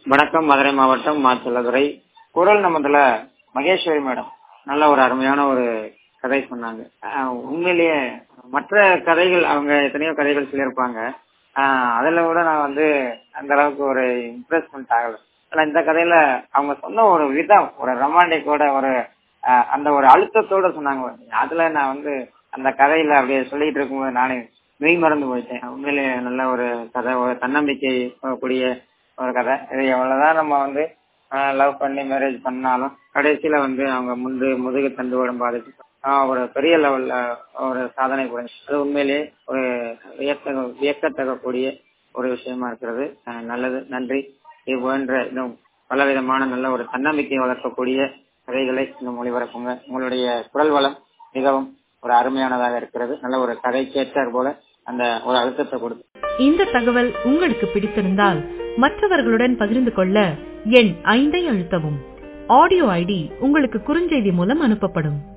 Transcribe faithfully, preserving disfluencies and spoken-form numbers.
வணக்கம். மதுரை மாவட்டம் மாச்சலதுறை குரல் நமதுல மகேஸ்வரி மேடம் நல்ல ஒரு அருமையான ஒரு கதை சொன்னாங்க. ஆஹ் உண்மையிலேயே மற்ற கதைகள் அவங்க எத்தனையோ கதைகள் சொல்லியிருப்பாங்க. ஆஹ் அதுல கூட நான் வந்து அந்த அளவுக்கு ஒரு இம்ப்ரெஸ்மெண்ட் ஆகல. ஆனா இந்த கதையில அவங்க சொன்ன ஒரு விதம், ஒரு ரொமான்டிக்கோட ஒரு ஆஹ் அந்த ஒரு அழுத்தத்தோட சொன்னாங்க. அதுல நான் வந்து அந்த கதையில அப்படியே சொல்லிட்டு இருக்கும்போது நானே மெய் மறந்து போயிட்டேன். உண்மையிலேயே நல்ல ஒரு கதை, ஒரு தன்னம்பிக்கை கூடிய ஒரு கதை. இது எவ்வளவுதான் நம்ம வந்து லவ் பண்ணி மேரேஜ் பண்ணாலும் கடைசியில வந்து அவங்க முந்து முதுகு தண்டுவடம் பாதிச்சு ஆஹ் ஒரு பெரிய லெவல்ல ஒரு சாதனை புரிஞ்சு, அது உண்மையிலேயே ஒரு வியக்க வியக்கத்தகக்கூடிய ஒரு விஷயமா இருக்கிறது. ஆஹ் நல்லது, நன்றி. இது போன்ற இன்னும் பலவிதமான நல்ல ஒரு தன்னம்பிக்கை வளர்க்கக்கூடிய கதைகளை இன்னும் ஒளிபரப்புங்க. உங்களுடைய குரல் வளம் மிகவும் ஒரு அருமையானதாக இருக்கிறது. நல்ல ஒரு கதை கேட்டார் போல அந்த ஒரு அழுத்தத்தை கொடுத்து. இந்த தகவல் உங்களுக்கு பிடித்திருந்தால் மற்றவர்களுடன் பகிர்ந்து கொள்ள எண் ஐந்தை அழுத்தவும். ஆடியோ ஐடி உங்களுக்கு குறுஞ்செய்தி மூலம் அனுப்பப்படும்.